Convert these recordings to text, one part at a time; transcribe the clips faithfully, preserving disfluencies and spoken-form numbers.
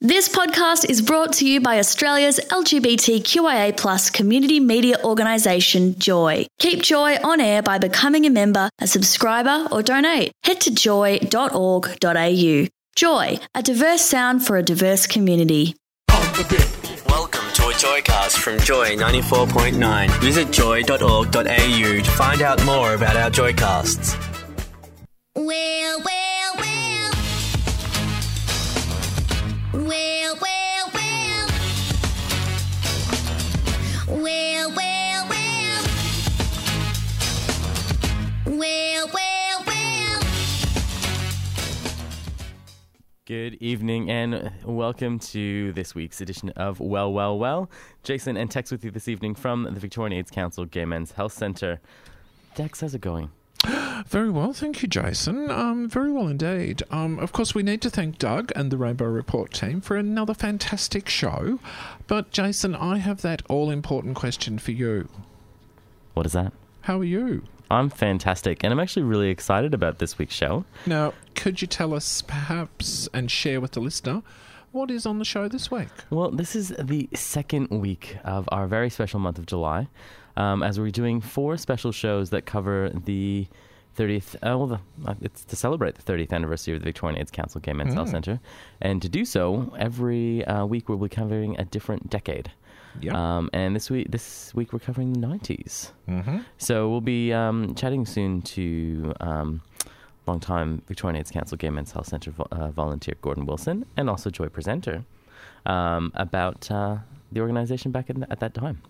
This podcast is brought to you by Australia's L G B T Q I A plus community media organisation, Joy. Keep Joy on air by becoming a member, a subscriber or donate. Head to joy dot org dot a u. Joy, a diverse sound for a diverse community. Welcome to a Joycast from Joy ninety-four point nine. Visit joy dot org dot a u to find out more about our Joycasts. Well, well, well. Well, well, well. Well, well, well. Well, well, well. Good evening and welcome to this week's edition of Well, Well, Well. Jason and Tex with you this evening from the Victorian AIDS Council Gay Men's Health Centre. Tex, how's it going? Very well, thank you, Jason. Um, very well indeed. Um, of course, we need to thank Doug and the Rainbow Report team for another fantastic show. But, Jason, I have that all-important question for you. What is that? How are you? I'm fantastic, and I'm actually really excited about this week's show. Now, could you tell us, perhaps, and share with the listener, what is on the show this week? Well, this is the second week of our very special month of July, um, as we're doing four special shows that cover the thirtieth, uh, well, the, uh, it's to celebrate the thirtieth anniversary of the Victorian AIDS Council Gay Men's Mm. Health Centre. And to do so, every uh, week we'll be covering a different decade. Yep. Um, and this week, this week we're covering the nineties. Mm-hmm. So we'll be um, chatting soon to um, long-time Victorian AIDS Council Gay Men's Health Centre vo- uh, volunteer Gordon Wilson and also Joy presenter um, about uh, the organisation back in, at that time.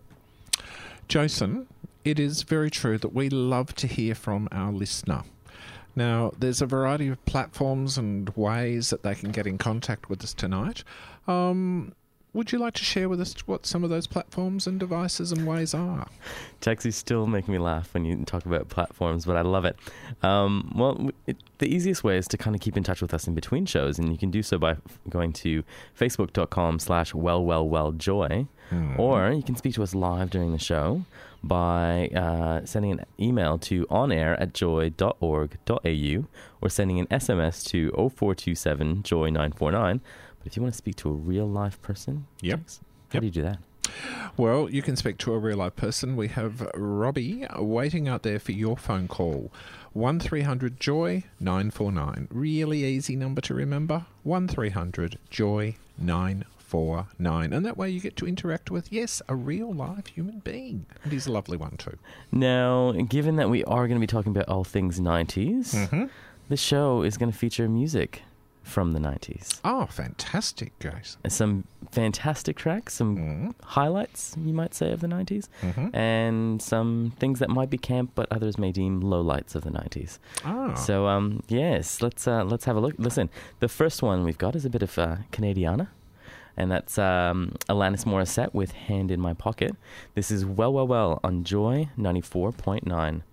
Jason, it is very true that we love to hear from our listener. Now, there's a variety of platforms and ways that they can get in contact with us tonight. Um, would you like to share with us what some of those platforms and devices and ways are? Texie's still making me laugh when you talk about platforms, but I love it. Um, well, it, the easiest way is to kind of keep in touch with us in between shows, and you can do so by going to facebook.com slash wellwellwelljoy, hmm. or you can speak to us live during the show by uh, sending an email to onair at joy dot org dot a u or sending an S M S to oh four two seven joy nine four nine. But if you want to speak to a real live person, yep. Tex, how yep. do you do that? Well, you can speak to a real live person. We have Robbie waiting out there for your phone call. one three hundred joy nine four nine. Really easy number to remember. one three hundred joy nine four nine. And that way you get to interact with, yes, a real live human being. And he's a lovely one too. Now, given that we are going to be talking about all things nineties, mm-hmm. the show is going to feature music from the nineties. Oh, fantastic, guys. Some fantastic tracks, some mm. highlights, you might say, of the nineties, mm-hmm. and some things that might be camp, but others may deem lowlights of the nineties. Oh. So, um, yes, let's uh, let's have a look. Listen, the first one we've got is a bit of uh, Canadiana, and that's um, Alanis Morissette with Hand in My Pocket. This is Well, Well, Well on Joy ninety-four point nine.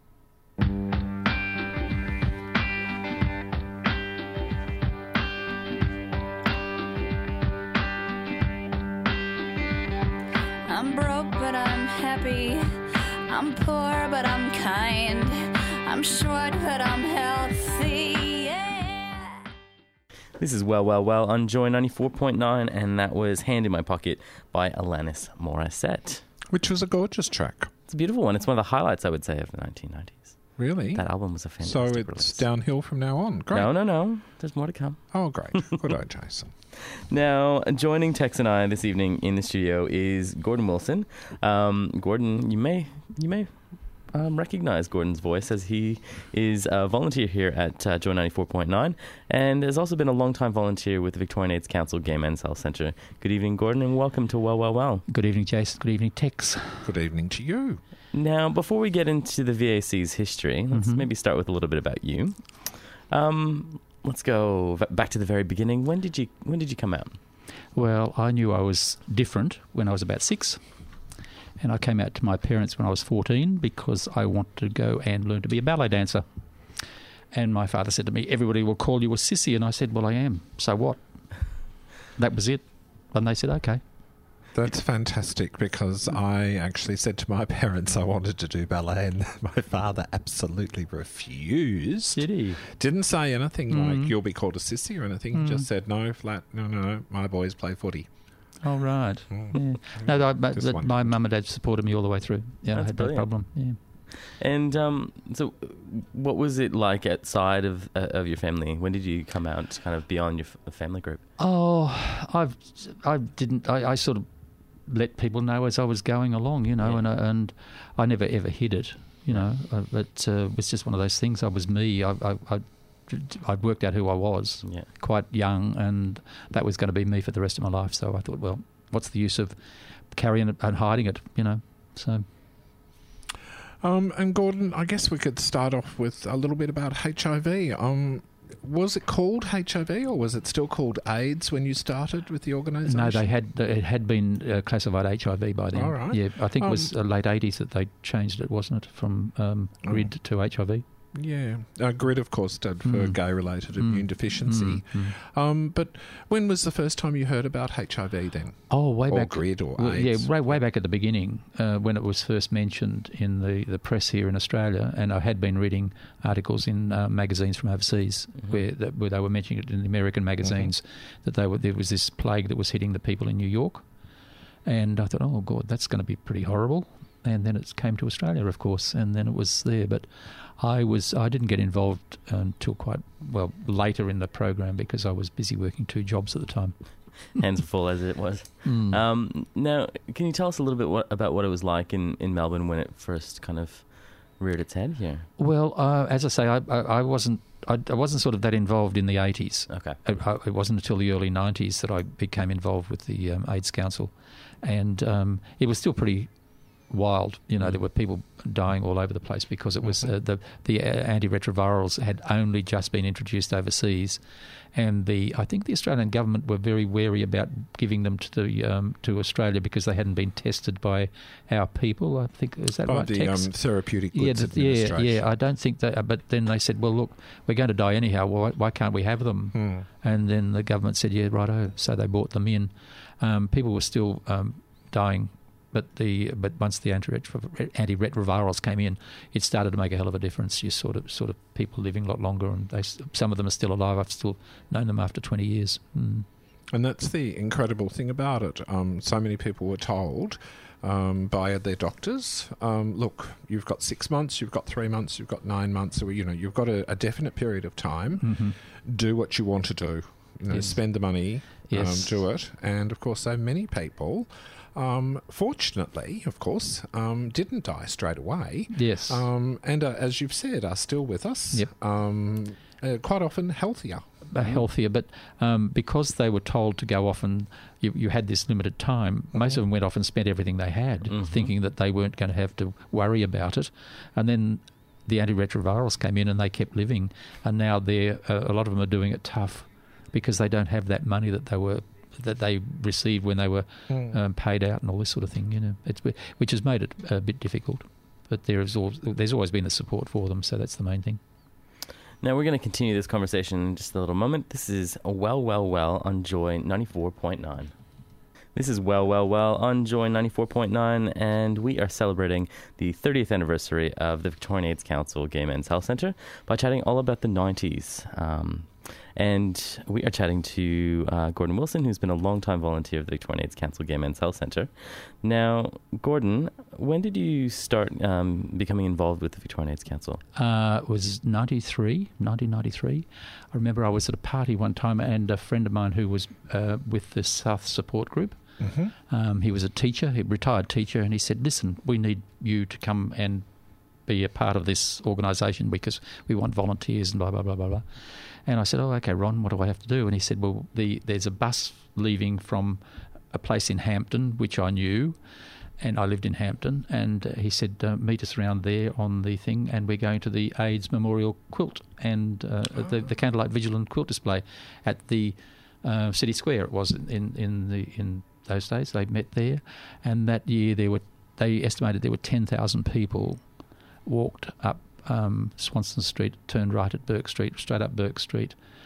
I'm broke, but I'm happy. I'm poor, but I'm kind. I'm short, but I'm healthy. Yeah. This is Well, Well, Well on Joy ninety-four point nine, and that was Hand in My Pocket by Alanis Morissette. Which was a gorgeous track. It's a beautiful one. It's one of the highlights, I would say, of the nineteen nineties. Really? That album was a fantastic So it's release. downhill from now on. Great. No, no, no. There's more to come. Oh, great. Good eye, Jason. Now, joining Tex and I this evening in the studio is Gordon Wilson. Um, Gordon, you may you may um, recognize Gordon's voice, as he is a volunteer here at uh, Joy ninety-four point nine and has also been a long-time volunteer with the Victorian AIDS Council Gay Men's Health Centre. Good evening, Gordon, and welcome to Well, Well, Well. Good evening, Jason. Good evening, Tex. Good evening to you. Now, before we get into the V A C's history, let's Mm-hmm. maybe start with a little bit about you. Um, let's go v- back to the very beginning. When did you When did you come out? Well, I knew I was different when I was about six, and I came out to my parents when I was fourteen because I wanted to go and learn to be a ballet dancer. And my father said to me, "Everybody will call you a sissy," and I said, "Well, I am. So what?" That was it. And they said, "Okay." That's fantastic because I actually said to my parents I wanted to do ballet and my father absolutely refused. Did he? Didn't say anything Mm. like, you'll be called a sissy or anything. He Mm. just said, no, flat, no, no, no, my boys play footy. Oh, right. Mm. Yeah. No, I, but, Just but my wondered. mum and dad supported me all the way through. Yeah, I That's had brilliant. no problem. Yeah. And um, so, what was it like outside of uh, of your family? When did you come out, kind of beyond your f- family group? Oh, I've, I didn't. I, I sort of let people know as I was going along, you know, Yeah. and I, and I never ever hid it, you know. Uh, but uh, it was just one of those things. I was me. I, I, I, I'd worked out who I was Yeah. quite young, and that was going to be me for the rest of my life. So I thought, well, what's the use of carrying it and hiding it, you know? So. Um, and Gordon, I guess we could start off with a little bit about H I V. Um, was it called H I V or was it still called AIDS when you started with the organisation? No, they had it had been uh, classified H I V by then. All right. Yeah, I think it was Um, uh, late eighties that they changed it, wasn't it, from um, Oh. GRID to H I V? Yeah. Uh, GRID, of course, stood for Mm. Gay-Related Mm. Immune Deficiency. Mm, mm. Um, but when was the first time you heard about H I V then? Oh, way or back. GRID or Well, yeah, AIDS? way, way back at the beginning, uh, when it was first mentioned in the, the press here in Australia, and I had been reading articles in uh, magazines from overseas Mhm. where that, where they were mentioning it in the American magazines that they were there was this plague that was hitting the people in New York, and I thought, oh God, that's going to be pretty horrible. And then it came to Australia, of course, and then it was there. But I was I didn't get involved until quite well later in the program because I was busy working two jobs at the time. Hands full as it was. Mm. Um, now, can you tell us a little bit what, about what it was like in, in Melbourne when it first kind of reared its head here? Well, uh, as I say, I, I, I wasn't I, I wasn't sort of that involved in the eighties. Okay. It, I, it wasn't until the early nineties that I became involved with the um, AIDS Council, and um, it was still pretty wild. You know, Mm. there were people dying all over the place because it was Mhm. uh, the the uh, antiretrovirals had only just been introduced overseas, and the I think the Australian government were very wary about giving them to the um, to Australia because they hadn't been tested by our people. I think is that By right? the um, Tex? Therapeutic Yeah, Goods th- yeah, Administration. yeah. I don't think that. But then they said, "Well, look, we're going to die anyhow. Why, why can't we have them?" Hmm. And then the government said, "Yeah, righto." So they brought them in. Um, people were still um, dying, but the but once the antiretro- antiretrovirals came in, it started to make a hell of a difference. You sort of sort of people living a lot longer, and they s- some of them are still alive. I've still known them after twenty years. Mm. And that's the incredible thing about it. Um, so many people were told um, by their doctors, um, look, you've got six months, you've got three months, you've got nine months, or, you know, you've got a, a definite period of time. hmm Do what you want to do. You know, Yes. spend the money, Yes. um, do it. And, of course, so many people, um, fortunately, of course, um, didn't die straight away. Yes. Um, and, uh, as you've said, are still with us. Yep. Um, uh, quite often healthier. uh, healthier, but um, because they were told to go off and you, you had this limited time, most of them went off and spent everything they had, Mhm. thinking that they weren't going to have to worry about it. And then the antiretrovirals came in and they kept living, and now they're uh, a lot of them are doing it tough because they don't have that money that they were that they received when they were Mm. um, paid out and all this sort of thing. You know, it's which has made it a bit difficult. But there is al- there's always been the support for them, so that's the main thing. Now we're going to continue this conversation in just a little moment. This is Well, Well, Well on Joy ninety-four point nine. This is Well, Well, Well on Joy ninety-four point nine, and we are celebrating the thirtieth anniversary of the Victorian AIDS Council Gay Men's Health Centre by chatting all about the nineties. Um, and we are chatting to uh, Gordon Wilson, who's been a long-time volunteer of the Victorian AIDS Council Gay Men's Health Centre. Now, Gordon, when did you start um, becoming involved with the Victorian AIDS Council? Uh, it was ninety-three, nineteen ninety-three. I remember I was at a party one time and a friend of mine who was uh, with the South Support Group, Mhm. um, he was a teacher, a retired teacher, and he said, listen, we need you to come and be a part of this organisation because we want volunteers and blah, blah, blah, blah, blah. And I said, oh, okay, Ron, what do I have to do? And he said, well, the, there's a bus leaving from a place in Hampton, which I knew, and I lived in Hampton, and uh, he said, uh, meet us around there on the thing, and we're going to the AIDS Memorial Quilt and uh, Oh. the, the Candlelight Vigil and Quilt display at the uh, City Square. It was in, in the in those days. They met there, and that year there were they estimated there were ten thousand people walked up um, Swanston Street, turned right at Burke Street, straight up Burke Street,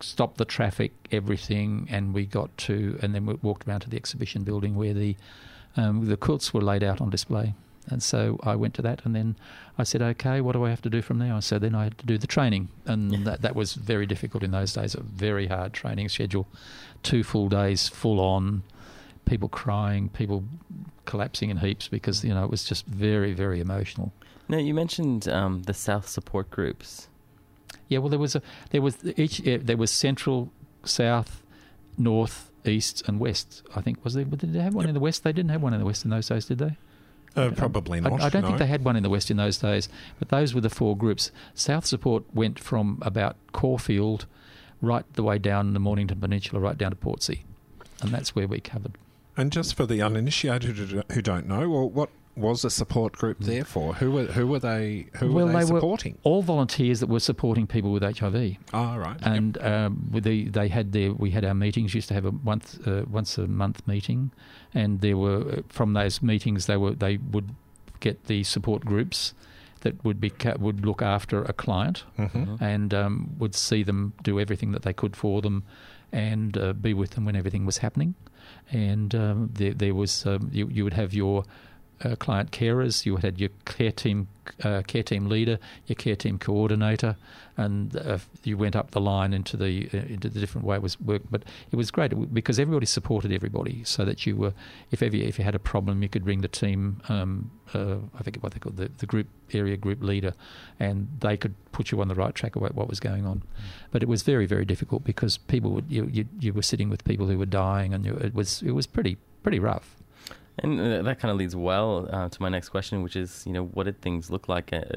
stopped the traffic, everything, and we got to, and then we walked around to the exhibition building where the um, the quilts were laid out on display. And so I went to that, and then I said, okay, what do I have to do from now? So then I had to do the training, and that, that was very difficult in those days, a very hard training schedule, two full days, full on, people crying, people collapsing in heaps because, you know, it was just very, very emotional. Now, you mentioned um, the South support groups. Yeah, well, there was a there was each uh, there was Central, South, North, East, and West. I think was there. Did they have one in the West? They didn't have one in the West in those days, did they? Uh, probably not. I, I don't no. think they had one in the West in those days. But those were the four groups. South support went from about Caulfield right the way down the Mornington Peninsula, right down to Portsea, and that's where we covered. And just for the uninitiated who who don't know, well, what was a support group there for? Who were who were they? Who well, were they, they supporting? Were all volunteers that were supporting people with H I V. Ah, right. And um, with the, they had their we had our meetings. Used to have a once uh, once a month meeting, and there were from those meetings they were they would get the support groups that would be would look after a client Mm-hmm. and um, would see them do everything that they could for them, and uh, be with them when everything was happening. And um, there, there was um, you, you would have your Uh, client carers, you had your care team, uh, care team leader, your care team coordinator, and uh, you went up the line into the uh, into the different way it was worked. But it was great because everybody supported everybody, so that you were, if ever if you had a problem, you could ring the team. Um, uh, I forget what they called the the group area group leader, and they could put you on the right track about what was going on. But it was very very difficult because people would you you, you were sitting with people who were dying, and you, it was it was pretty pretty rough. And uh, that kind of leads well uh, to my next question, which is, you know, what did things look like uh,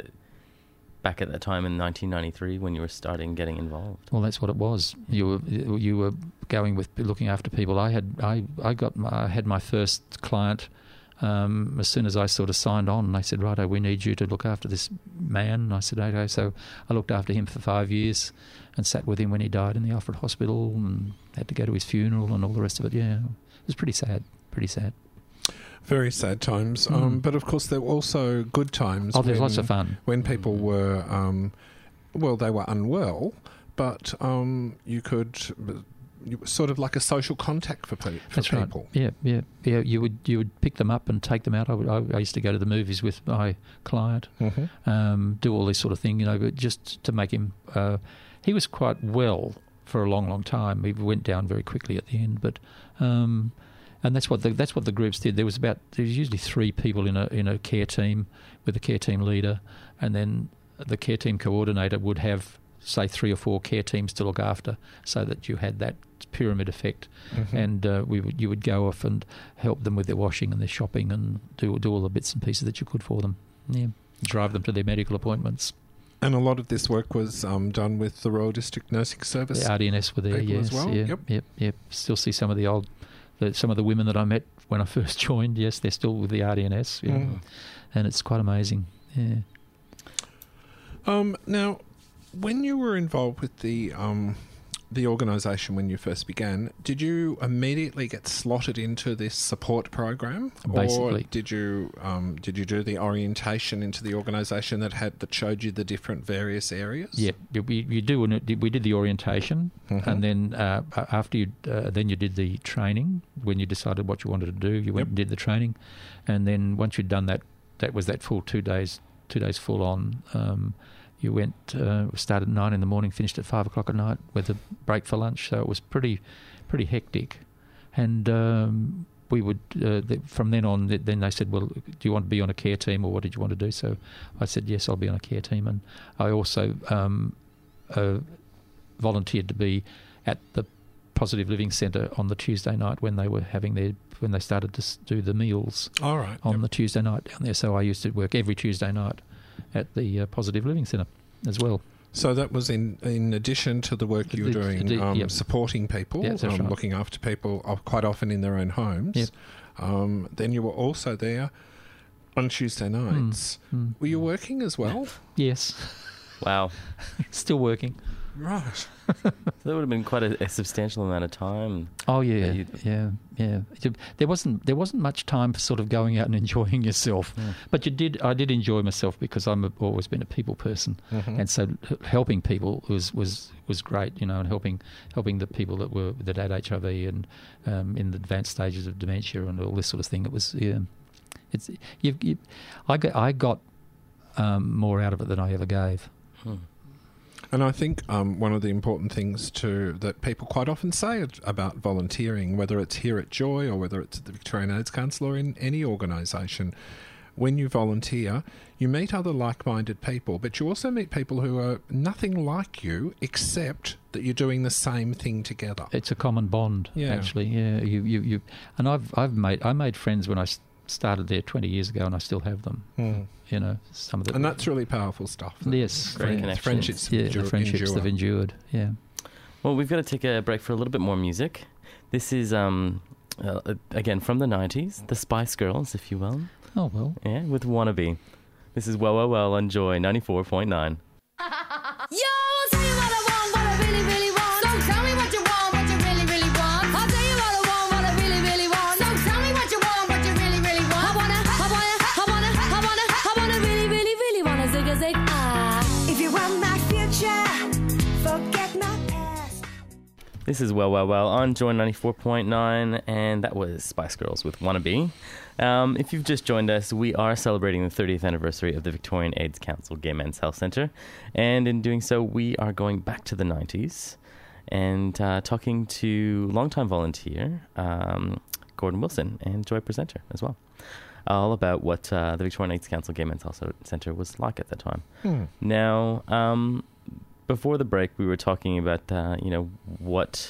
back at that time in nineteen ninety-three when you were starting getting involved? Well, that's what it was. You were you were going with looking after people. I had I, I got my, I had my first client um, as soon as I sort of signed on. And they said, "Righto, we need you to look after this man." And I said, "Okay." So I looked after him for five years and sat with him when he died in the Alfred Hospital, and had to go to his funeral and all the rest of it. Yeah, it was pretty sad. Pretty sad. Very sad times, Mm. um, but of course there were also good times. Oh, there's when, lots of fun. when people were, um, well, they were unwell, but um, you could, you were sort of like a social contact for, pe- for That's people. right. Yeah, yeah, yeah. You would you would pick them up and take them out. I, would, I, I used to go to the movies with my client, Mm-hmm. um, do all this sort of thing, you know, but just to make him. Uh, he was quite well for a long, long time. He went down very quickly at the end, but. Um, And that's what the that's what the groups did. There was about there was usually three people in a in a care team with a care team leader, and then the care team coordinator would have say three or four care teams to look after, so that you had that pyramid effect. Mm-hmm. And uh, we would you would go off and help them with their washing and their shopping and do do all the bits and pieces that you could for them. Yeah, drive them to their medical appointments. And a lot of this work was um, done with the Royal District Nursing Service. The R D N S were there, people yes, as well? yeah, Yep. yep, yep. Still see some of the old. The, some of the women that I met when I first joined, yes, they're still with the R D N S, yeah. Mm. And it's quite amazing. Yeah. Um, now, when you were involved with the um, the organisation when you first began, did you immediately get slotted into this support program, Basically. or did you um, did you do the orientation into the organisation that had that showed you the different various areas? Yeah, we you do. We did the orientation, Mhm. and then uh, after you, uh, then you did the training. When you decided what you wanted to do, you went Yep. and did the training, and then once you'd done that, that was that full two days, two days full on. Um, you went uh, started at nine in the morning, finished at five o'clock at night with a break for lunch. So it was pretty, pretty hectic, and. Um, we would, uh, th- from then on, th- then they said, well, do you want to be on a care team or what did you want to do? So I said, yes, I'll be on a care team. And I also um, uh, volunteered to be at the Positive Living Centre on the Tuesday night when they were having their, when they started to s- do the meals All right. on Yep. the Tuesday night down there. So I used to work every Tuesday night at the uh, Positive Living Centre as well. So that was in in addition to the work you were The- doing, the- um, yep. supporting people, Yeah, that's um, right. looking after people, uh, quite often in their own homes. Yep. Um, then you were also there on Tuesday nights. Mm. Were you working as well? Yes, Wow. still working. Right. So that would have been quite a, a substantial amount of time. Oh yeah, you- yeah, yeah. There wasn't there wasn't much time for sort of going out and enjoying yourself, Yeah. but you did. I did enjoy myself because I'm a, always been a people person, Mhm. and so h- helping people was, was, was great, you know, and helping helping the people that were that had H I V and um, in the advanced stages of dementia and all this sort of thing. It was yeah, it's you. you I got I got um, more out of it than I ever gave. Hmm. And I think um, one of the important things too that people quite often say ad- about volunteering, whether it's here at Joy or whether it's at the Victorian AIDS Council or in any organisation, when you volunteer, you meet other like-minded people, but you also meet people who are nothing like you except that you're doing the same thing together. It's a common bond, Yeah. actually. Yeah, you, you, you, and I've, I've made, I made friends when I s- started there twenty years ago, and I still have them. Hmm. You know, some of the And that's really powerful stuff. yes, Great yeah, connections. Friendships yeah, endure- the friendships endure. have endured. Yeah. Well, we've got to take a break for a little bit more music. This is, um, uh, again, from the nineties, the Spice Girls, if you will. Oh well. Yeah, with Wannabe. This is Well, Well, Well on Joy ninety-four point nine. Yo, I'll tell you what I want, what I really, really want. So tell me what you want, what you really, really want. I'll tell you what I want, what I really, really want. So tell me what you want, what you really, really want. I wanna, I wanna, I wanna, I wanna, I wanna really, really, really wanna zig a zig ah. If you want my future, forget my past. This is Well, Well, Well on Joy ninety-four point nine, and that was Spice Girls with Wannabe. Um, if you've just joined us, we are celebrating the thirtieth anniversary of the Victorian AIDS Council Gay Men's Health Centre, and in doing so, we are going back to the nineties and uh, talking to longtime volunteer um, Gordon Wilson and Joy presenter as well, all about what uh, the Victorian AIDS Council Gay Men's Health Centre was like at the time. Hmm. Now, um, before the break, we were talking about uh, you know what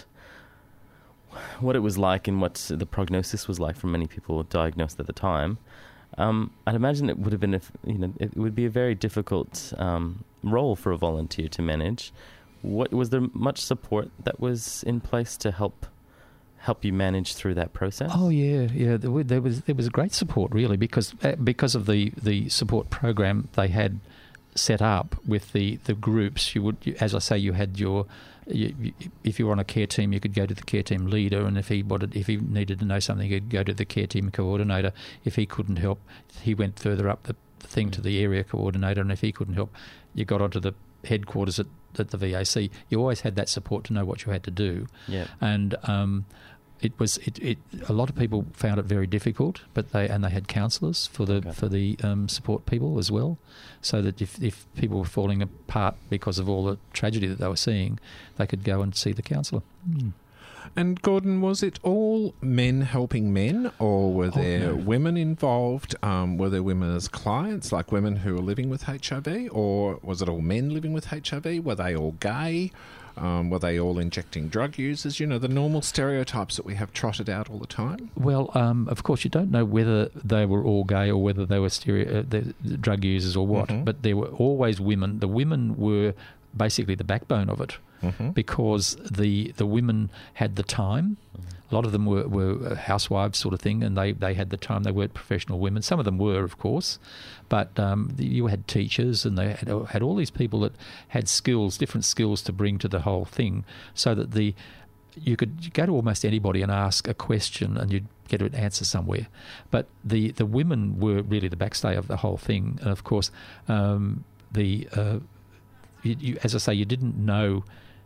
what it was like and what the prognosis was like for many people diagnosed at the time. Um, I'd imagine it would have been, a, you know, it would be a very difficult um, role for a volunteer to manage. What was there much support that was in place to help help you manage through that process? Oh yeah, yeah. There, were, there was there was great support really because uh, because of the, the support program they had set up with the, the groups. You would, you, as I say, you had your. You, you, if you were on a care team, you could go to the care team leader, and if he wanted, if he needed to know something, he'd go to the care team coordinator. If he couldn't help, he went further up the, the thing to the area coordinator, and if he couldn't help, you got onto the headquarters at, at the V A C. You always had that support to know what you had to do. Yeah. And um, it was it, it. A lot of people found it very difficult, but they and they had counsellors for the Okay. for the um, support people as well, so that if if people were falling apart because of all the tragedy that they were seeing, they could go and see the counsellor. Mm. And Gordon, was it all men helping men, or were Oh, there no. women involved? Um, were there women as clients, like women who were living with H I V, or was it all men living with H I V? Were they all gay? Um, were they all injecting drug users? You know, the normal stereotypes that we have trotted out all the time. Well, um, of course, you don't know whether they were all gay or whether they were stereo, uh, the, the drug users or what. Mhm. But there were always women. The women were basically the backbone of it. Mm-hmm. Because the the women had the time. A lot of them were, were housewives sort of thing, and they, they had the time. They weren't professional women. Some of them were, of course, but um, the, you had teachers, and they had, had all these people that had skills, different skills to bring to the whole thing, so that the you could go to almost anybody and ask a question, and you'd get an answer somewhere. But the, the women were really the backstay of the whole thing, and of course, um, the uh, you, you, as I say, you didn't know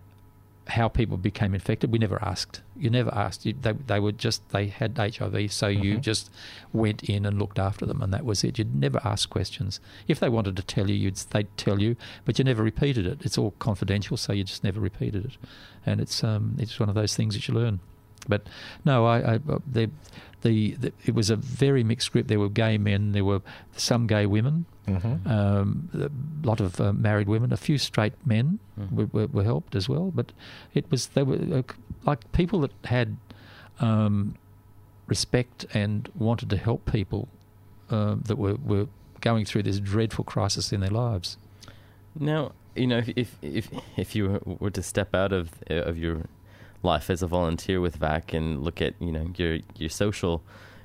how people became infected. We never asked. You never asked. You, they they were just they had H I V, so you Mhm. just went in and looked after them, and that was it. You'd never ask questions. If they wanted to tell you, you'd they'd tell you, but you never repeated it. It's all confidential, so you just never repeated it, and it's um it's one of those things that you learn. But no, I, I the, the the it was a very mixed group. There were gay men, there were some gay women. Mm-hmm. Um, a lot of uh, married women, a few straight men Mm. were, were, were helped as well. But it was they were uh, like people that had um, respect and wanted to help people uh, that were, were going through this dreadful crisis in their lives. Now, you know, if if if, if you were to step out of of your life as a volunteer with V A C and look at, you know, your your social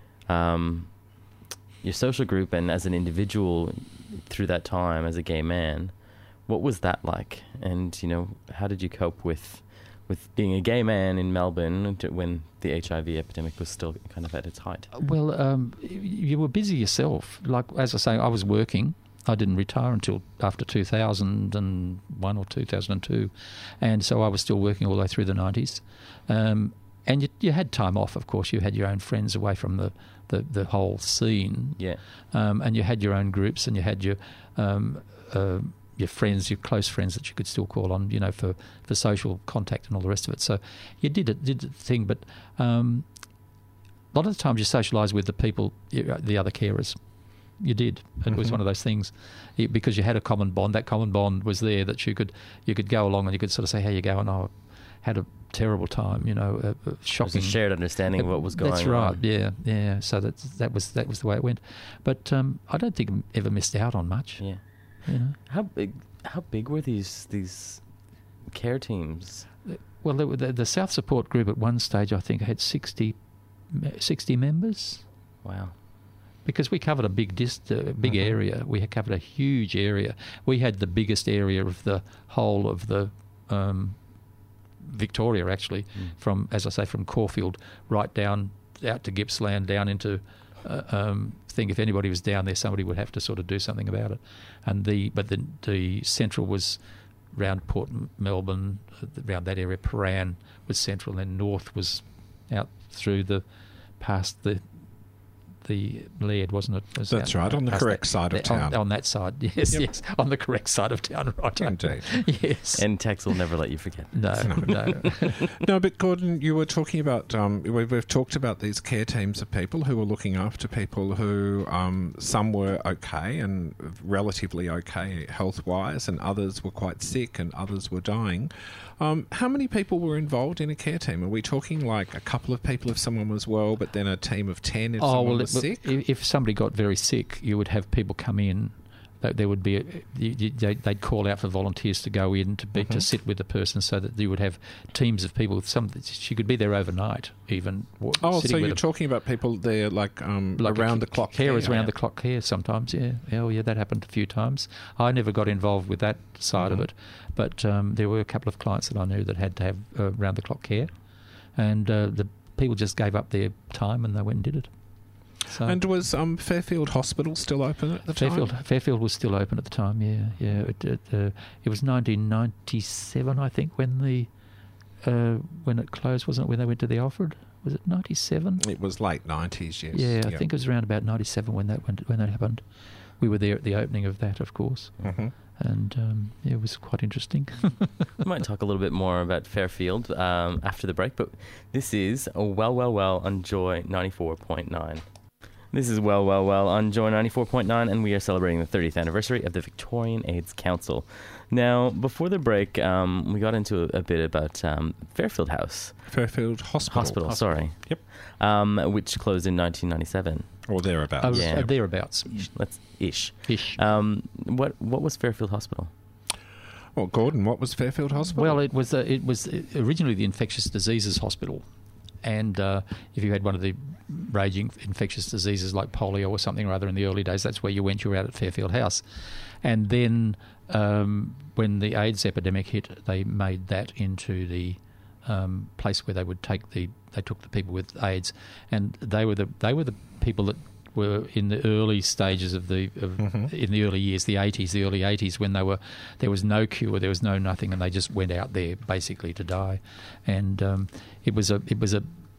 um, your social group and as an individual through that time as a gay man, what was that like? And, you know, how did you cope with with being a gay man in Melbourne when the H I V epidemic was still kind of at its height? Well, um, you were busy yourself. Like, as I say, I was working. I didn't retire until after two thousand one or two thousand two. And so I was still working all the way through the nineties. Um, and you, you had time off, of course. You had your own friends away from the, the, the whole scene. Yeah. Um, and you had your own groups, and you had your... Um, uh, your friends, your close friends that you could still call on, you know, for, for social contact and all the rest of it. So you did it, did the thing, but um, a lot of the times you socialise with the people, the other carers. You did. It mm-hmm. was one of those things you, because you had a common bond. That common bond was there that you could you could go along and you could sort of say, "How you going?" "Oh, had a terrible time," you know, uh, uh, shocking. It was a shared understanding of what was going on. That's right. on. Yeah, yeah. So that that was that was the way it went. But um, I don't think I ever missed out on much. Yeah. You know? How big? How big were these these care teams? Well, the, the, the South Support Group at one stage, I think, had sixty, sixty members. Wow! Because we covered a big dist, uh, big mm-hmm. area. We had covered a huge area. We had the biggest area of the whole of the um, Victoria, actually, mm. from, as I say, from Caulfield right down out to Gippsland, down into. Uh, um, thing if anybody was down there, somebody would have to sort of do something about it. And the but the the central was round Port Melbourne, around that area. Paran was central, and then north was out through the past the the Laird, wasn't it? Was That's out, right, on the correct that, side of that, town. On, on that side, yes, Yep. yes, on the correct side of town, right? Indeed. Yes. And Tex will never let you forget. No, no. No, but Gordon, you were talking about, um, we've, we've talked about these care teams of people who were looking after people who, um, some were okay and relatively okay health-wise, and others were quite sick and others were dying. Um, how many people were involved in a care team? Are we talking like a couple of people if someone was well, but then a team of ten if oh, someone well, was it, sick? If somebody got very sick, you would have people come in. There would be, a, you, you, they'd call out for volunteers to go in to be Mm-hmm. to sit with the person, so that you would have teams of people. Some she could be there overnight, even. Oh, sitting so with you're them. talking about people there, like, um, Like around a, the clock carers care. around the clock care sometimes. Yeah, oh yeah, that happened a few times. I never got involved with that side Mm-hmm. of it, but um, there were a couple of clients that I knew that had to have uh, round the clock care, and uh, the people just gave up their time and they went and did it. So And was um, Fairfield Hospital still open at the Fairfield, time? Fairfield was still open at the time. Yeah, yeah. It, it, uh, it was nineteen ninety-seven, I think, when the uh, when it closed, wasn't it? When they went to the Alfred, was it ninety-seven? It was late nineties, yes. Yeah, I Yep. think it was around about ninety-seven when that went, when that happened. We were there at the opening of that, of course, Mhm. and um, yeah, it was quite interesting. We might talk a little bit more about Fairfield um, after the break, but this is a Well, Well, Well on Joy ninety-four point nine. This is Well, Well, Well on Joy ninety-four point nine, and we are celebrating the thirtieth anniversary of the Victorian AIDS Council. Now, before the break, um, we got into a, a bit about um, Fairfield House. Fairfield Hospital. Hospital, sorry. Yep. Um, which closed in nineteen ninety-seven. Or thereabouts. Oh, Yeah. uh, thereabouts. Let's ish. Ish. Um, what what was Fairfield Hospital? Well, Gordon, what was Fairfield Hospital? Well, it was uh, it was originally the infectious diseases hospital, and uh, if you had one of the raging infectious diseases like polio or something or other in the early days, that's where you went. You were out at Fairfield House, and then um, when the AIDS epidemic hit, they made that into the um, place where they would take the they took the people with AIDS, and they were the they were the people that were in the early stages of the of, Mm-hmm. in the early years, the eighties, the early eighties, when they were there was no cure, there was no nothing, and they just went out there basically to die, and um, it was a it was a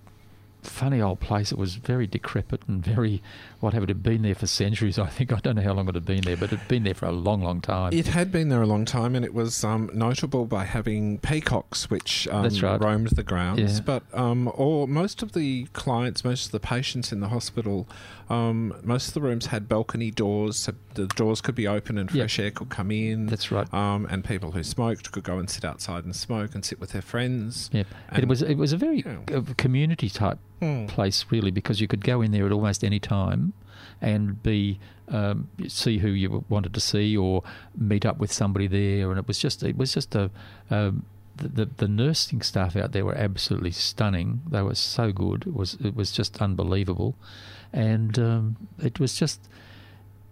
funny old place. It was very decrepit and very whatever. It had been there for centuries. I think I don't know how long it had been there, but it had been there for a long, long time. It had been there a long time, and it was um, notable by having peacocks, which um, That's right. roamed the grounds. Yeah. But um, all, most of the clients, most of the patients in the hospital, um, most of the rooms had balcony doors, so the doors could be open and Yep. fresh air could come in. That's right. Um, and people who smoked could go and sit outside and smoke and sit with their friends. Yeah, And- it was it was a very Yeah. uh, community type Hmm. place, really, because you could go in there at almost any time and be um, see who you wanted to see or meet up with somebody there, and it was just it was just a um, the, the the nursing staff out there were absolutely stunning. They were so good. It was it was just unbelievable, and um, it was just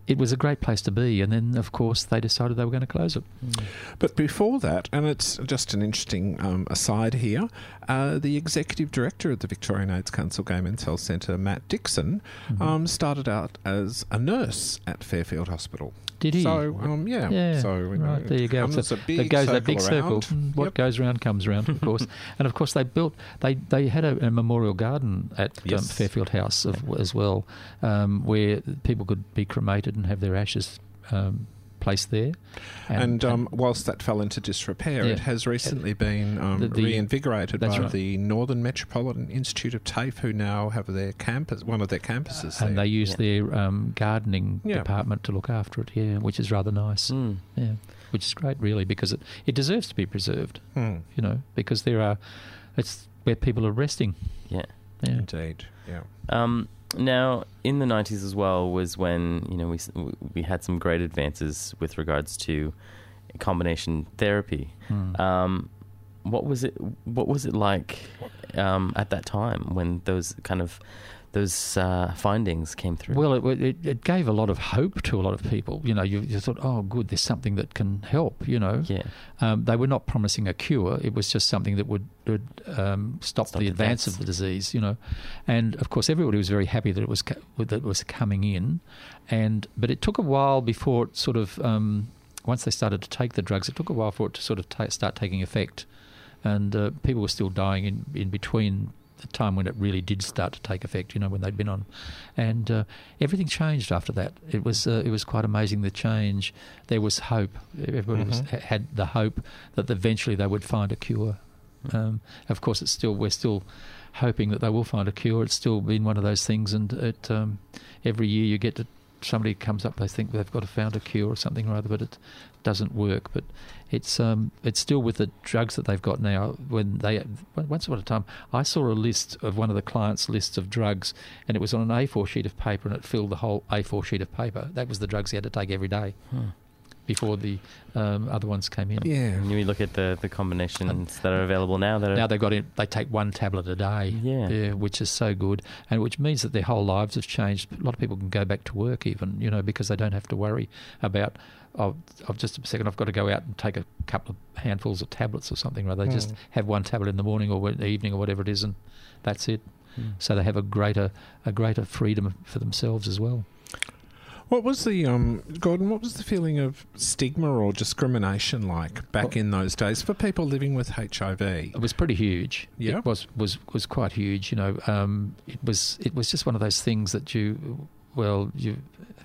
it was a great place to be. And then, of course, they decided they were going to close it. But before that, and it's just an interesting um, aside here, uh, the executive director of the Victorian AIDS Council Gay Men's Health Centre, Matt Dixon, Mm-hmm. um, started out as a nurse at Fairfield Hospital. Did he? So, um, yeah. Yeah, So, you know, right, there you go. and So there's a big that goes circle that big circle. around. Mm, What Yep. goes round comes round, of course. And of course, they built. They they had a, a memorial garden at um, Yes. Fairfield House of, as well, um, where people could be cremated and have their ashes um, placed there. And, um, whilst that fell into disrepair, Yeah. it has recently been um, The- the- reinvigorated that's by right. the Northern Metropolitan Institute of TAFE, who now have their campus, one of their campuses and there. they use their um, gardening Yeah. department to look after it. Yeah, which is rather nice. Mm. Yeah, which is great, really, because it, it deserves to be preserved. Hmm. You know, because there are, it's where people are resting. Yeah. Yeah. Indeed, yeah. Um, now, in the nineties as well was when, you know, we s- we had some great advances with regards to combination therapy. Mm. Um, what was it? What was it like um, at that time when those kind of those uh, findings came through? Well, it, it it gave a lot of hope to a lot of people. You know, you, you thought, oh, good, there's something that can help. You know, yeah, um, they were not promising a cure. It was just something that would, would um, stop, Stop the the advance advance. of the disease. You know, and of course, everybody was very happy that it was co- that it was coming in, and but it took a while before it sort of um, once they started to take the drugs, it took a while for it to sort of ta- start taking effect, and uh, people were still dying in in between the time when it really did start to take effect, you know, when they'd been on, and uh, everything changed after that. It was uh, it was quite amazing, the change. There was hope. Everybody was, Mhm. had the hope that eventually they would find a cure. Um, of course, it's still we're still hoping that they will find a cure. It's still been one of those things, and it um, every year you get to somebody comes up, they think they've got to found a cure or something or other, but it doesn't work. But it's um, it's still with the drugs that they've got now. When they once upon a time, I saw a list of one of the clients' lists of drugs, and it was on an A four sheet of paper, and it filled the whole A four sheet of paper. That was the drugs he had to take every day Hmm. before the um, other ones came in. Yeah. And you look at the, the combinations that are available now. That are, Now they've got it. They take one tablet a day. Yeah. which is so good, and which means that their whole lives have changed. A lot of people can go back to work, even you know, because they don't have to worry about. Oh, I've just a second. I've got to go out and take a couple of handfuls of tablets or something. Right? They just Mm. have one tablet in the morning or in the evening or whatever it is, and that's it. Mm. So they have a greater a greater freedom for themselves as well. What was the, um, Gordon, what was the feeling of stigma or discrimination like back Well- in those days for people living with H I V? It was pretty huge. Yeah. It was was was quite huge. You know, um, it was it was just one of those things that you, well, you.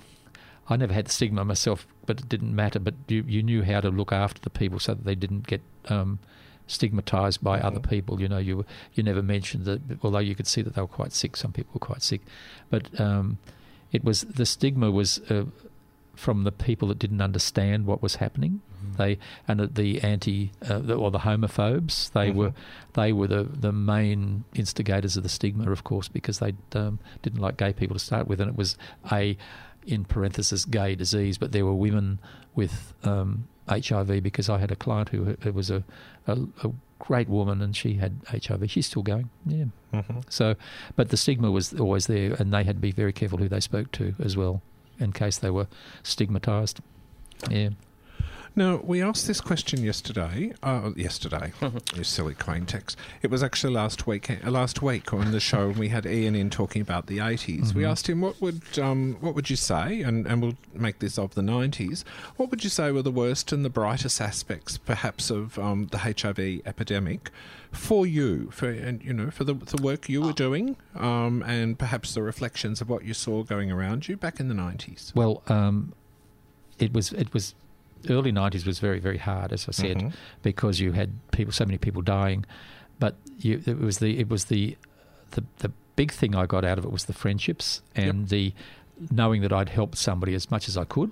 I never had the stigma myself, but it didn't matter. But you you knew how to look after the people so that they didn't get um, stigmatized by other Mhm. people. You know, you you never mentioned that, although you could see that they were quite sick. Some people were quite sick, but um, it was the stigma was uh, from the people that didn't understand what was happening. They and the- the anti uh, the, or the homophobes. They Mhm. were they were the, the main instigators of the stigma, of course, because they um, didn't like gay people to start with, and it was a in parenthesis gay disease. But there were women with um, H I V, because I had a client who, who was a, a, a great woman, and she had H I V. She's still going, yeah. Mhm. So, but the stigma was always there, and they had to be very careful who they spoke to as well, in case they were stigmatised. Yeah. Now, we asked this question yesterday. Uh, yesterday, you silly Quaintex. It was actually last week. Uh, last week on the show, when we had Ian in talking about the eighties. We Mhm. asked him what would um, what would you say, and, and we'll make this of the nineties. What would you say were the worst and the brightest aspects, perhaps, of um, the H I V epidemic for you, for and you know, for the the work you were doing, um, and perhaps the reflections of what you saw going around you back in the nineties. Well, um, it was it was early nineties was very very hard, as I said, Mhm. because you had people, so many people dying, but you, it was the it was the, the the big thing I got out of it was the friendships and Yep. the knowing that I'd helped somebody as much as I could,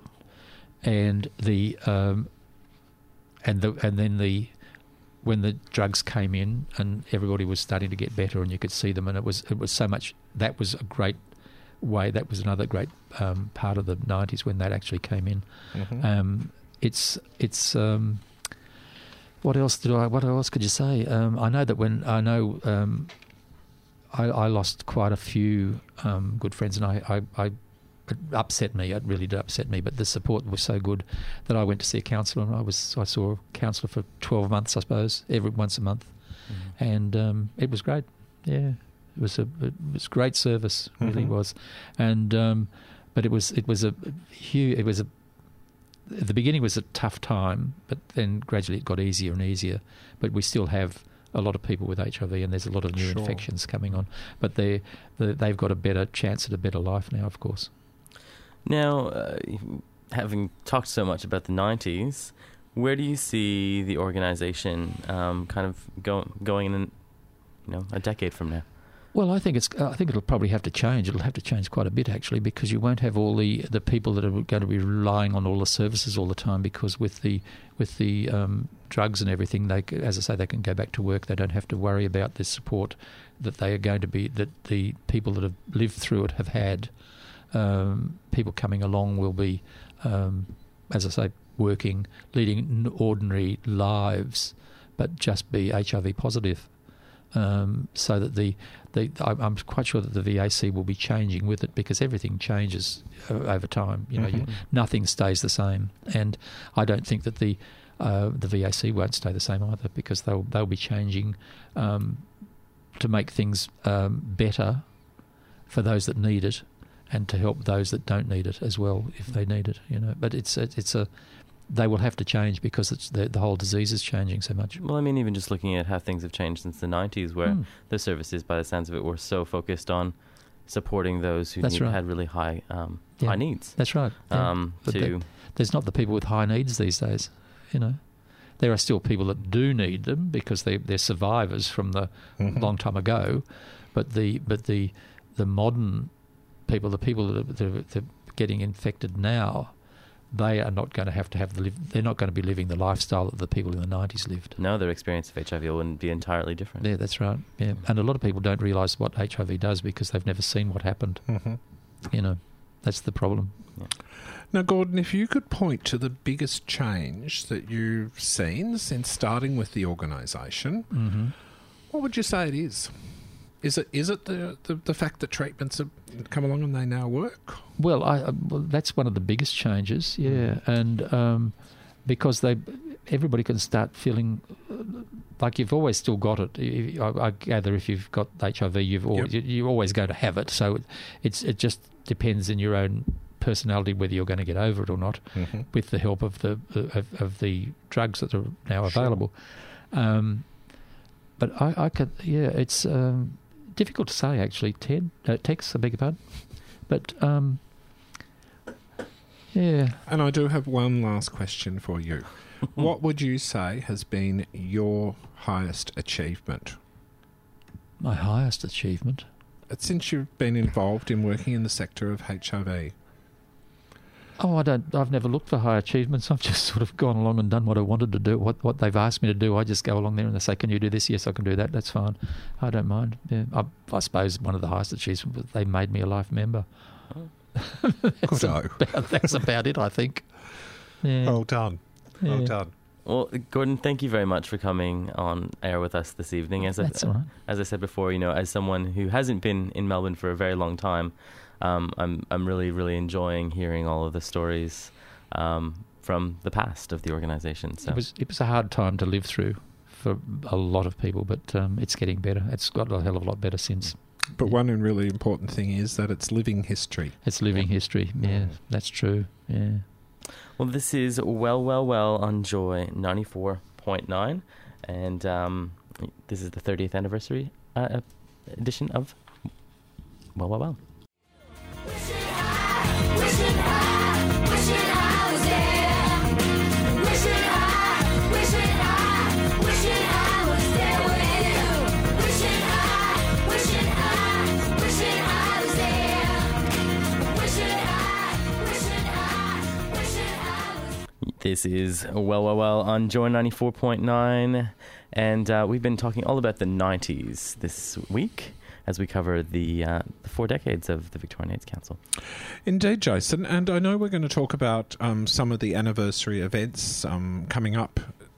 and the um, and the and then the when the drugs came in and everybody was starting to get better and you could see them, and it was it was so much, that was a great way, that was another great um, part of the nineties when that actually came in. Mhm. Um, it's it's um, what else did I? What else could you say? Um, I know that when I know um, I, I lost quite a few um, good friends, and I, I, I it upset me. It really did upset me. But the support was so good that I went to see a counsellor, and I was I saw a counsellor for twelve months, I suppose, every once a month, mm-hmm. and um, it was great. Yeah, it was a it was great service, really mm-hmm. was, and um, but it was it was a huge. It was a at the beginning was a tough time, but then gradually it got easier and easier. But we still have a lot of people with H I V, and there's a lot of new Sure. infections coming on. But they, they they've got a better chance at a better life now, of course. Now, uh, having talked so much about the nineties, where do you see the organisation um, kind of go, going in, you know, a decade from now? Well, I think it's. I think it'll probably have to change. It'll have to change quite a bit, actually, because you won't have all the, the people that are going to be relying on all the services all the time. Because with the with the um, drugs and everything, they, as I say, they can go back to work. They don't have to worry about the support that they are going to be. That the people that have lived through it have had. Um, people coming along will be, um, as I say, working, leading ordinary lives, but just be H I V positive. Um, so that the, the I'm quite sure that the V A C will be changing with it, because everything changes uh, over time. You know, Mm-hmm. you, nothing stays the same, and I don't think that the uh, the V A C won't stay the same either, because they'll they'll be changing um, to make things um, better for those that need it, and to help those that don't need it as well if they need it. You know, but it's it's a they will have to change, because it's the, the whole disease is changing so much. Well, I mean, even just looking at how things have changed since the nineties, where Mm. the services, by the sounds of it, were so focused on supporting those who That's need, right. had really high um, Yeah. high needs. That's right. Yeah. Um, But to there- there's not the people with high needs these days, you know. There are still people that do need them, because they, they're survivors from the Mhm. long time ago, but the but the the modern people, the people that are, that are, that are getting infected now, they are not going to have to have the live, they're not going to be living the lifestyle that the people in the nineties lived. no, their experience of H I V wouldn't be entirely different. Yeah, that's right. Yeah, and a lot of people don't realise what H I V does, because they've never seen what happened. Mm-hmm. You know, that's the problem. Now, Gordon, if you could point to the biggest change that you've seen since starting with the organisation, Mm-hmm. what would you say it is? Is it is it the, the, the fact that treatments have come along and they now work? Well, I, uh, well, that's one of the biggest changes, yeah, and um, because they, everybody can start feeling uh, like you've always still got it. If- I, I gather if you've got H I V, you've always, Yep. you, you're always going to have it. So it, it's it just depends in your own personality whether you're going to get over it or not, Mm-hmm. with the help of the of, of the drugs that are now available. Um, but I, I could, yeah, it's um, difficult to say actually. Ted, uh, Tex, I beg your pardon, but um, yeah. And I do have one last question for you. What would you say has been your highest achievement My highest achievement. since you've been involved in working in the sector of H I V? Oh, I don't. I've never looked for high achievements. I've just sort of gone along and done what I wanted to do. What what they've asked me to do, I just go along there and they say, "Can you do this?" Yes, I can do that. That's fine. I don't mind. Yeah, I, I suppose one of the highest achievements was they made me a life member. that's, Good-o. about, that's about it, I think. Yeah. Well done. Well Yeah. done. Well, Gordon, thank you very much for coming on air with us this evening. As That's I, all right. as I said before, you know, as someone who hasn't been in Melbourne for a very long time, um, I'm I'm really really enjoying hearing all of the stories um, from the past of the organisation. So It was it was a hard time to live through for a lot of people, but um, it's getting better. It's got a hell of a lot better since. But one really important thing is that it's living history. It's living history. Yeah, Mm. that's true. Yeah. Well, this is Well, Well, Well on Joy ninety-four point nine, and um, this is the thirtieth anniversary uh, edition of Well, Well, Well. Wishing I, wishing I, wishing I was there. Wishing I, wishing I, wishing I was there with you. Wishing I, wishing I, wishing I was there. Wishing I, wishing I, wishing I was. This is Well, Well, Well on Joy ninety-four point nine, and uh, we've been talking all about the nineties this week as we cover the, uh, the four decades of the Victorian AIDS Council. Indeed, Jason. And I know we're going to talk about um, some of the anniversary events um, coming up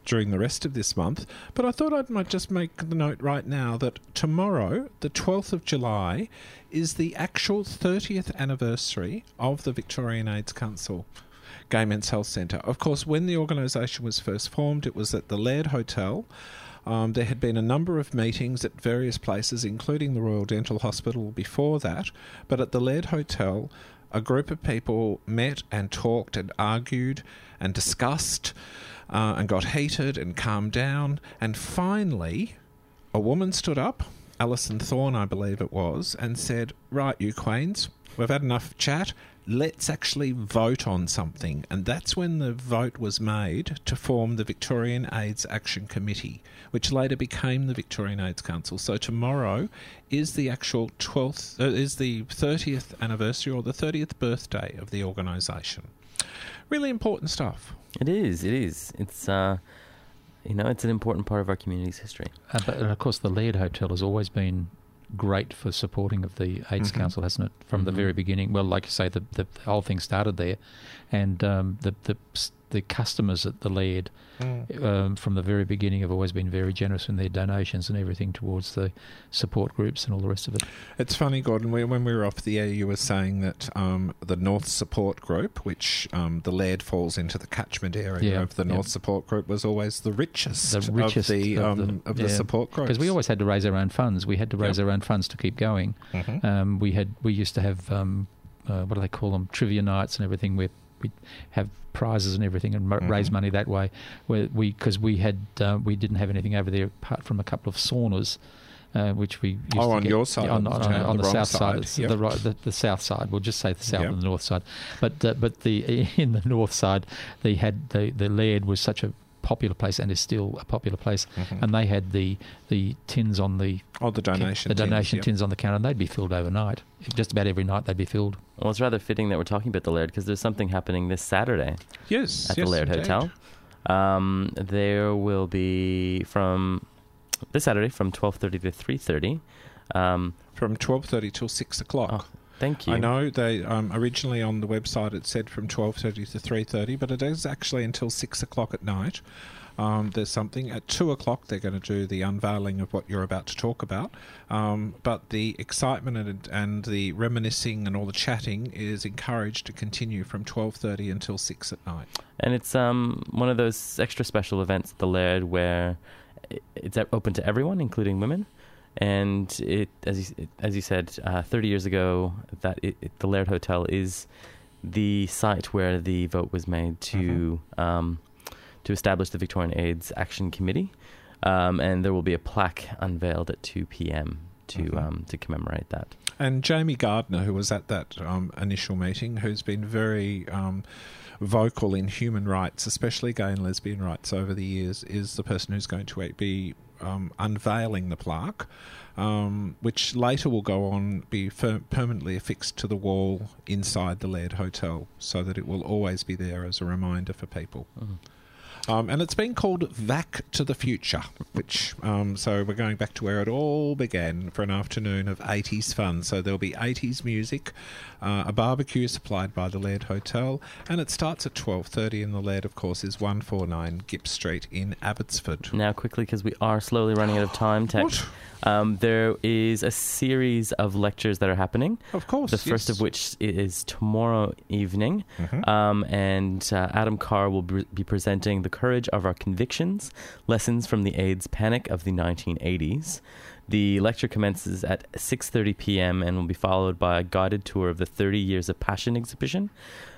during the rest of this month. But I thought I might just make the note right now that tomorrow, the twelfth of July, is the actual thirtieth anniversary of the Victorian AIDS Council Gay Men's Health Centre. Of course, when the organisation was first formed, it was at the Laird Hotel. Um, there had been a number of meetings at various places, including the Royal Dental Hospital before that, but at the Laird Hotel, a group of people met and talked and argued and discussed uh, and got heated and calmed down, and finally a woman stood up, Alison Thorne I believe it was, and said, right, you Queens, we've had enough chat, let's actually vote on something. And that's when the vote was made to form the Victorian AIDS Action Committee, which later became the Victorian AIDS Council. So tomorrow is the actual twelfth, uh, is the thirtieth anniversary or the thirtieth birthday of the organisation. Really important stuff. It is, it is. It's, uh, you know, it's an important part of our community's history. Uh, but, and of course, the Laird Hotel has always been great for supporting of the AIDS Mm-hmm. Council, hasn't it? From Mm-hmm. the very beginning. Well, like you say, the, the whole thing started there, and um, the the the customers at the Laird Mm. um, from the very beginning have always been very generous in their donations and everything towards the support groups and all the rest of it. It's funny, Gordon, we, when we were off the air, you were saying that um, the North Support Group, which um, the Laird falls into the catchment area Yeah, of the yeah. North Support Group, was always the richest, The richest of the, of um, the- of the yeah. support groups. Because we always had to raise our own funds. We had to raise Yep. our own funds to keep going. Mhm. Um, we had we used to have um, uh, what do they call them, trivia nights and everything, where we'd have prizes and everything and mo- Mhm. raise money that way. Where we because we had uh, we didn't have anything over there apart from a couple of saunas. Uh, which we used Oh, to on get, your side yeah, on, of the on, town, on the the, wrong south side, side. It's Yep. the, right, the the south side. We'll just say the south Yep. and the north side. But uh, but the in the north side, they had the the Laird was such a popular place and is still a popular place, Mhm. and they had the the tins on the Oh, the donation the donation tins, yep. tins on the counter, and they'd be filled overnight. Just about every night they'd be filled. Well, it's rather fitting that we're talking about the Laird because there's something happening this Saturday Yes, at yes, the Laird indeed. Hotel. Um, there will be from this Saturday from twelve thirty to three thirty. Um, From twelve thirty till six o'clock. oh, thank you. I know they um, originally on the website it said from twelve thirty to three thirty, but it is actually until six o'clock at night. Um, there's something at two o'clock. They're going to do the unveiling of what you're about to talk about. Um, but the excitement and, and the reminiscing and all the chatting is encouraged to continue from twelve thirty until six at night. And it's um one of those extra special events at the Laird where i- it's open to everyone, including women. And it, as you, as you said, uh, thirty years ago, that it, it, the Laird Hotel is the site where the vote was made to um, to establish the Victorian AIDS Action Committee, um, and there will be a plaque unveiled at two p.m. to Mhm. um, to commemorate that. And Jamie Gardner, who was at that um, initial meeting, who's been very um, vocal in human rights, especially gay and lesbian rights over the years, is the person who's going to be um, unveiling the plaque, um, which later will go on be fir- permanently affixed to the wall inside the Laird Hotel, so that it will always be there as a reminder for people. Mhm. Um, and it's been called Vac to the Future, which, um, so we're going back to where it all began for an afternoon of eighties fun. So there'll be eighties music, uh, a barbecue supplied by the Laird Hotel, and it starts at twelve thirty, and the Laird, of course, is one forty-nine Gipp Street in Abbotsford. Now, quickly, because we are slowly running out of time, Tex, um, there is a series of lectures that are happening. Of course, The first yes. of which is tomorrow evening, Mhm. um, and uh, Adam Carr will be be presenting The Courage of Our Convictions, Lessons from the AIDS Panic of the nineteen eighties. The lecture commences at six thirty p.m. and will be followed by a guided tour of the thirty Years of Passion exhibition.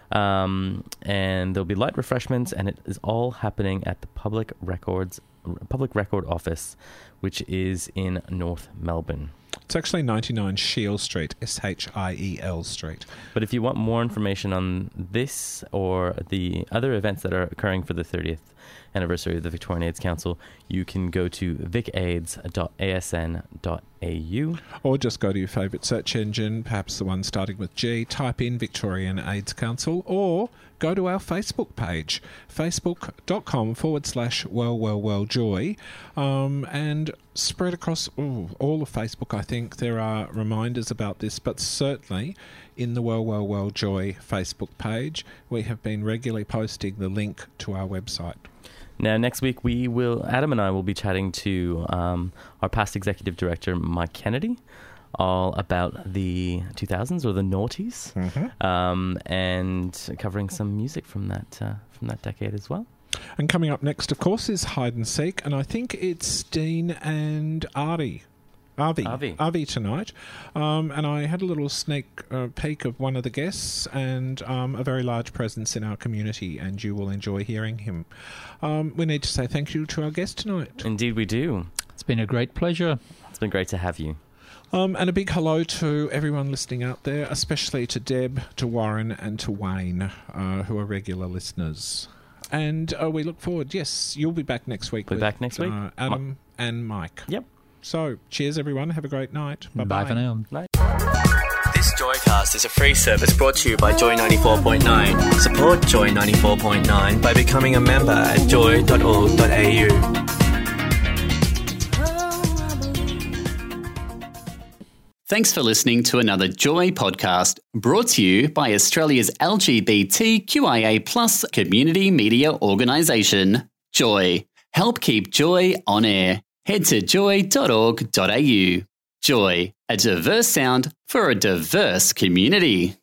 Um, and there'll be light refreshments, and it is all happening at the Public Records Public Record Office, which is in North Melbourne. It's actually ninety-nine Shiel Street, S H I E L Street. But if you want more information on this or the other events that are occurring for the thirtieth anniversary of the Victorian AIDS Council, you can go to vic aids dot a s n dot a u. Or just go to your favourite search engine, perhaps the one starting with G, type in Victorian AIDS Council, or go to our Facebook page, facebook.com forward slash well, well, well, joy, um, and spread across ooh, all of Facebook. I think there are reminders about this, but certainly in the Well, Well, Well Joy Facebook page, we have been regularly posting the link to our website. Now, next week, we will, Adam and I will be chatting to um, our past executive director, Mike Kennedy, all about the two thousands or the noughties, Mm-hmm. um, and covering some music from that uh, from that decade as well. And coming up next, of course, is Hide and Seek, and I think it's Dean and Artie. Avi. Avi. Avi tonight. Um, and I had a little sneak uh, peek of one of the guests and um, a very large presence in our community, and you will enjoy hearing him. Um, we need to say thank you to our guest tonight. Indeed, we do. It's been a great pleasure. It's been great to have you. Um, and a big hello to everyone listening out there, especially to Deb, to Warren, and to Wayne, uh, who are regular listeners. And uh, we look forward. Yes, you'll be back next week. Be with, back next week. Uh, Adam and Mike. Yep. So, cheers, everyone. Have a great night. Bye-bye. Bye for now. This Joycast is a free service brought to you by Joy ninety-four point nine. Support Joy ninety-four point nine by becoming a member at joy dot org dot a u. Thanks for listening to another Joy podcast brought to you by Australia's L G B T Q I A plus community media organisation, Joy. Help keep Joy on air. Head to joy dot org dot a u. Joy, a diverse sound for a diverse community.